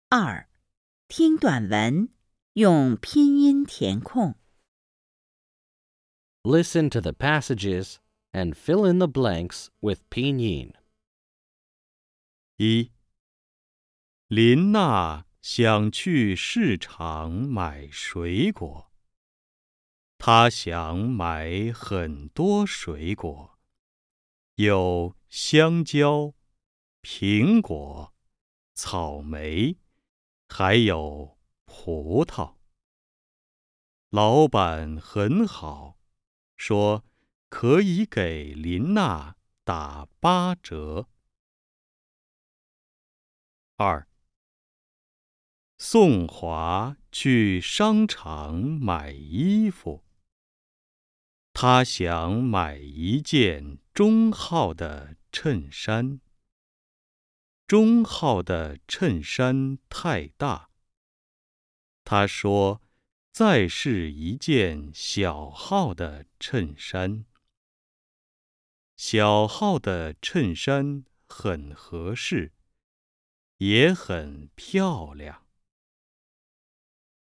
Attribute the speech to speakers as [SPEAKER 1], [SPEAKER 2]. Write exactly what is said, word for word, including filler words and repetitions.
[SPEAKER 1] 二、听短文，用拼音填空。
[SPEAKER 2] Listen to the passages and fill in the blanks with pinyin.
[SPEAKER 3] 一、琳娜想去市场买水果。她想买很多水果，有香蕉、苹果、草莓，还有葡萄。老板很好，说可以给琳娜打八折。二、宋华去商场买衣服。他想买一件中号的衬衫。中号的衬衫太大。他说再试一件小号的衬衫。小号的衬衫很合适，也很漂亮。